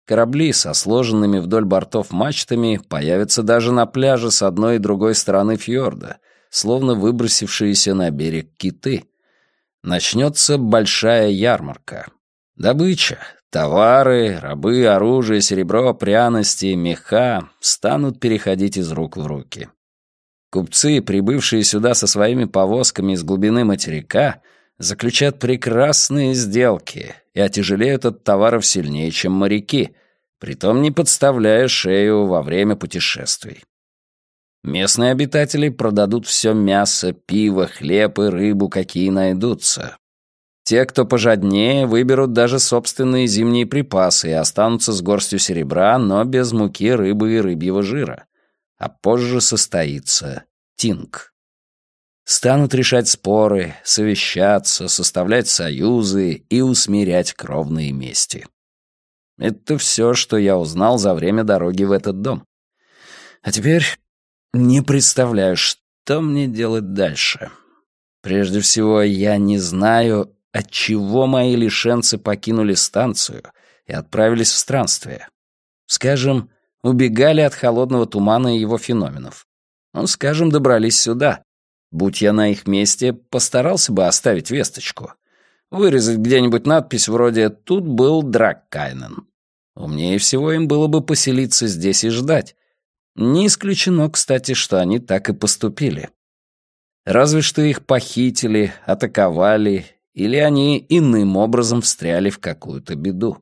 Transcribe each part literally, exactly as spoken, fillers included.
Корабли со сложенными вдоль бортов мачтами появятся даже на пляже с одной и другой стороны фьорда, словно выбросившиеся на берег киты. Начнется большая ярмарка. Добыча, товары, рабы, оружие, серебро, пряности, меха станут переходить из рук в руки. Купцы, прибывшие сюда со своими повозками из глубины материка, заключат прекрасные сделки и отяжелеют от товаров сильнее, чем моряки, притом не подставляя шею во время путешествий. Местные обитатели продадут все мясо, пиво, хлеб и рыбу, какие найдутся. Те, кто пожаднее, выберут даже собственные зимние припасы и останутся с горстью серебра, но без муки, рыбы и рыбьего жира. А позже состоится тинг. Станут решать споры, совещаться, составлять союзы и усмирять кровные мести. Это все, что я узнал за время дороги в этот дом. А теперь не представляю, что мне делать дальше. Прежде всего, я не знаю, отчего мои лишенцы покинули станцию и отправились в странствие. Скажем, убегали от холодного тумана и его феноменов. Ну, скажем, добрались сюда. Будь я на их месте, постарался бы оставить весточку. Вырезать где-нибудь надпись вроде «Тут был Драккайнен». Умнее всего им было бы поселиться здесь и ждать. Не исключено, кстати, что они так и поступили. Разве что их похитили, атаковали, или они иным образом встряли в какую-то беду.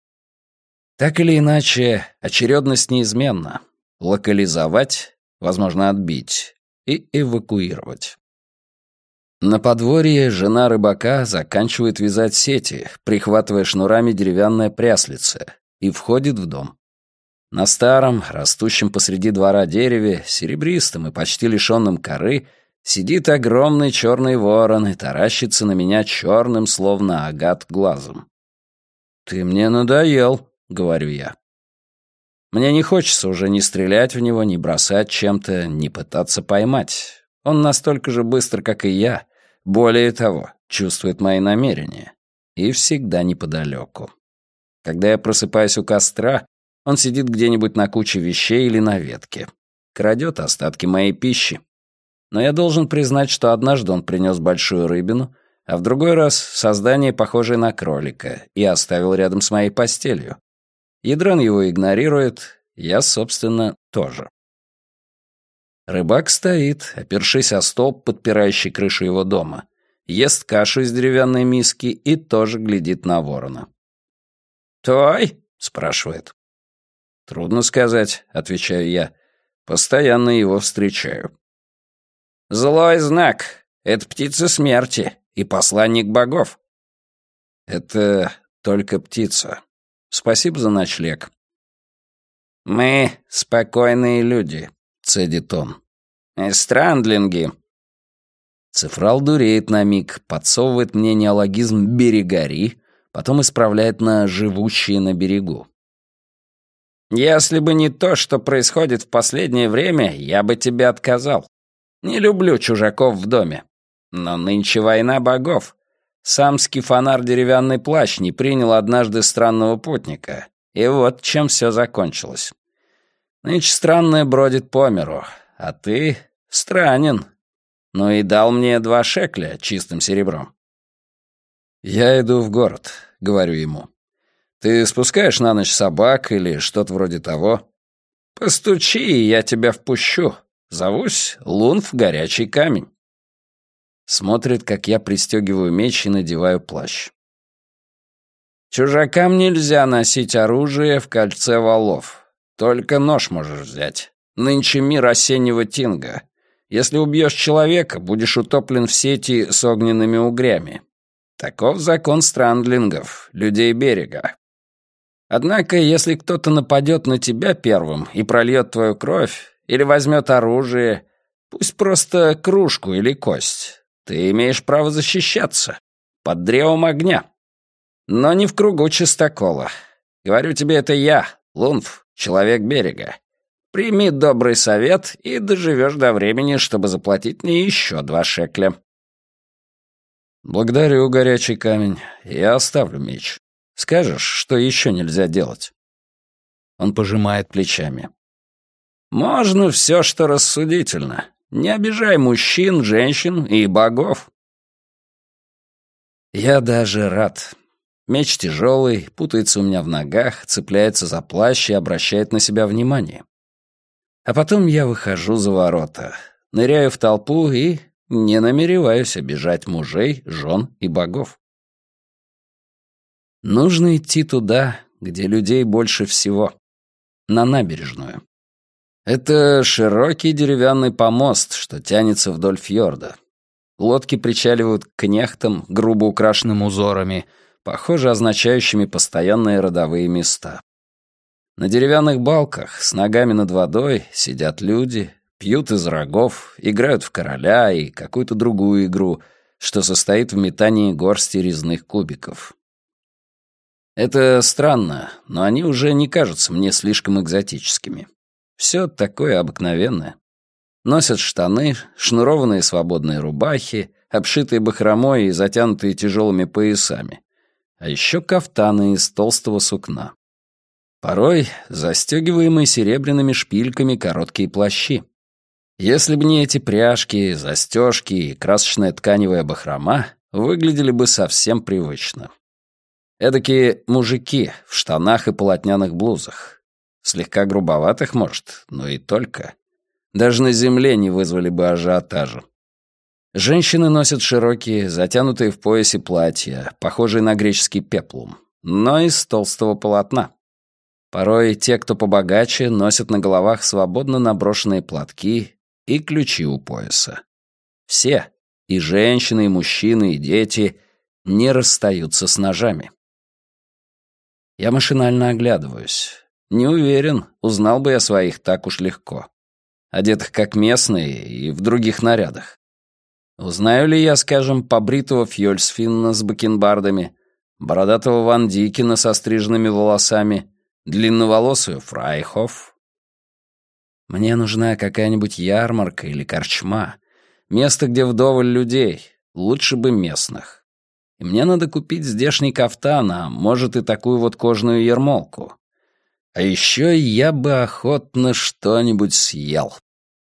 Так или иначе, очередность неизменна. Локализовать, возможно, отбить, и эвакуировать. На подворье жена рыбака заканчивает вязать сети, прихватывая шнурами деревянное пряслице, и входит в дом. На старом, растущем посреди двора дереве, серебристом и почти лишенном коры, сидит огромный черный ворон и таращится на меня черным, словно агат, глазом. «Ты мне надоел», — говорю я. Мне не хочется уже ни стрелять в него, ни бросать чем-то, ни пытаться поймать. Он настолько же быстр, как и я. Более того, чувствует мои намерения. И всегда неподалеку. Когда я просыпаюсь у костра, он сидит где-нибудь на куче вещей или на ветке. Крадет остатки моей пищи. Но я должен признать, что однажды он принес большую рыбину, а в другой раз — создание, похожее на кролика, и оставил рядом с моей постелью. Ядрен его игнорирует, я, собственно, тоже. Рыбак стоит, опершись о столб, подпирающий крышу его дома, ест кашу из деревянной миски и тоже глядит на ворона. «Той?» — спрашивает. «Трудно сказать», — отвечаю я. «Постоянно его встречаю». «Злой знак. Это птица смерти и посланник богов». «Это только птица. Спасибо за ночлег». «Мы спокойные люди», — цедит он. «Страндлинги». Цифрал дуреет на миг, подсовывает мне неологизм «берегари», потом исправляет на «живущие на берегу». «Если бы не то, что происходит в последнее время, я бы тебе отказал. Не люблю чужаков в доме. Но нынче война богов. Сам скифонар деревянный плащ не принял однажды странного путника. И вот чем все закончилось. Нынче странное бродит по миру, а ты странен. Ну и дал мне два шекля чистым серебром. «Я иду в город», — говорю ему. «Ты спускаешь на ночь собак или что-то вроде того?» «Постучи, и я тебя впущу. Зовусь Лунф Горячий Камень». Смотрит, как я пристегиваю меч и надеваю плащ. «Чужакам нельзя носить оружие в кольце валов. Только нож можешь взять. Нынче мир осеннего тинга. Если убьешь человека, будешь утоплен в сети с огненными угрями. Таков закон страндлингов, людей берега. Однако, если кто-то нападет на тебя первым и прольет твою кровь, или возьмет оружие, пусть просто кружку или кость, ты имеешь право защищаться под древом огня. Но не в кругу чистокола. Говорю тебе, это я, Лунф, человек берега. Прими добрый совет и доживешь до времени, чтобы заплатить мне еще два шекля». «Благодарю, Горячий Камень. Я оставлю меч. Скажешь, что еще нельзя делать?» Он пожимает плечами. «Можно все, что рассудительно. Не обижай мужчин, женщин и богов». Я даже рад. Меч тяжелый, путается у меня в ногах, цепляется за плащ и обращает на себя внимание. А потом я выхожу за ворота, ныряю в толпу и не намереваюсь обижать мужей, жен и богов. Нужно идти туда, где людей больше всего, на набережную. Это широкий деревянный помост, что тянется вдоль фьорда. Лодки причаливают к кнехтам, грубо украшенным узорами, похоже, означающими постоянные родовые места. На деревянных балках, с ногами над водой, сидят люди, пьют из рогов, играют в короля и какую-то другую игру, что состоит в метании горсти резных кубиков. Это странно, но они уже не кажутся мне слишком экзотическими. Все такое обыкновенное. Носят штаны, шнурованные свободные рубахи, обшитые бахромой и затянутые тяжелыми поясами. А еще кафтаны из толстого сукна. Порой застегиваемые серебряными шпильками короткие плащи. Если бы не эти пряжки, застежки и красочная тканевая бахрома, выглядели бы совсем привычно. Эдакие мужики в штанах и полотняных блузах. Слегка грубоватых, может, но и только. Даже на земле не вызвали бы ажиотажа. Женщины носят широкие, затянутые в поясе платья, похожие на греческий пеплум, но из толстого полотна. Порой те, кто побогаче, носят на головах свободно наброшенные платки и ключи у пояса. Все, и женщины, и мужчины, и дети, не расстаются с ножами. Я машинально оглядываюсь. Не уверен, узнал бы я своих так уж легко. Одетых как местные и в других нарядах. Узнаю ли я, скажем, побритого Фьёльсфинна с бакенбардами, бородатого Ван Дикена со стриженными волосами, длинноволосую Фрайхоф? Мне нужна какая-нибудь ярмарка или корчма, место, где вдоволь людей, лучше бы местных. И мне надо купить здешний кафтан, а может и такую вот кожаную ермолку. А еще я бы охотно что-нибудь съел.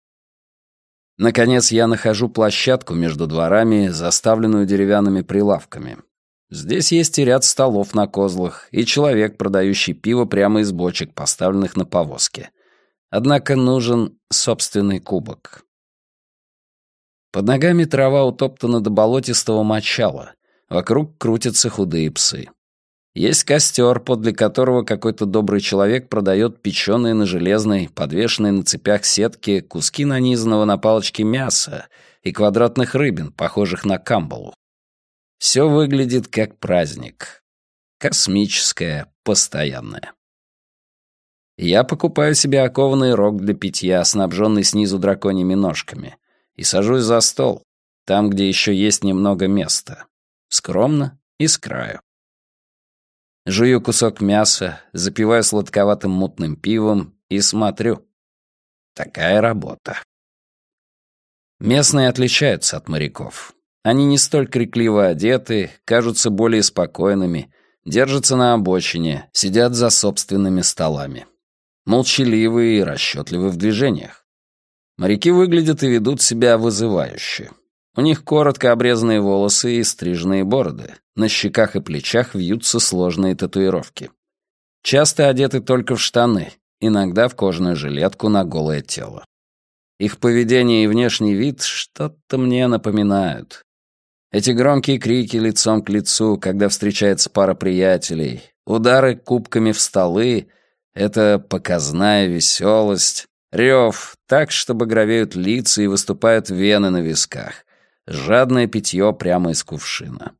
Наконец я нахожу площадку между дворами, заставленную деревянными прилавками. Здесь есть и ряд столов на козлах, и человек, продающий пиво прямо из бочек, поставленных на повозке. Однако нужен собственный кубок. Под ногами трава утоптана до болотистого мочала. Вокруг крутятся худые псы. Есть костер, подле которого какой-то добрый человек продает печеные на железной, подвешенной на цепях сетке, куски нанизанного на палочке мяса и квадратных рыбин, похожих на камбалу. Все выглядит как праздник. Космическое, постоянное. Я покупаю себе окованный рог для питья, снабженный снизу драконьими ножками, и сажусь за стол, там, где еще есть немного места. Скромно и с краю. Жую кусок мяса, запиваю сладковатым мутным пивом и смотрю. Такая работа. Местные отличаются от моряков. Они не столь крикливо одеты, кажутся более спокойными, держатся на обочине, сидят за собственными столами. Молчаливые и расчетливы в движениях. Моряки выглядят и ведут себя вызывающе. У них коротко обрезанные волосы и стриженные бороды. На щеках и плечах вьются сложные татуировки. Часто одеты только в штаны, иногда в кожаную жилетку на голое тело. Их поведение и внешний вид что-то мне напоминают. Эти громкие крики лицом к лицу, когда встречается пара приятелей, удары кубками в столы — это показная веселость, рев так, что багровеют лица и выступают вены на висках. Жадное питье прямо из кувшина.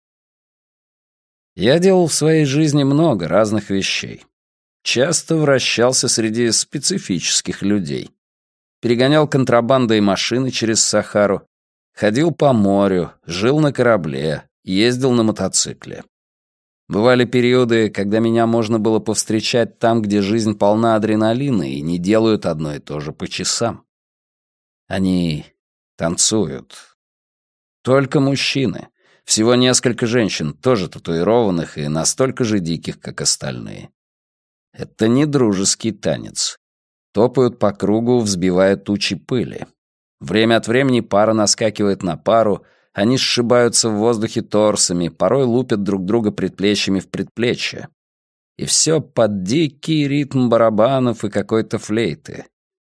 Я делал в своей жизни много разных вещей. Часто вращался среди специфических людей. Перегонял контрабандой машины через Сахару, ходил по морю, жил на корабле, ездил на мотоцикле. Бывали периоды, когда меня можно было повстречать там, где жизнь полна адреналина и не делают одно и то же по часам. Они танцуют. Только мужчины. Всего несколько женщин, тоже татуированных и настолько же диких, как остальные. Это не дружеский танец. Топают по кругу, взбивая тучи пыли. Время от времени пара наскакивает на пару, они сшибаются в воздухе торсами, порой лупят друг друга предплечьями в предплечье. И все под дикий ритм барабанов и какой-то флейты.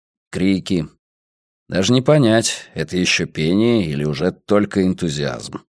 Крики. Даже не понять, это еще пение или уже только энтузиазм.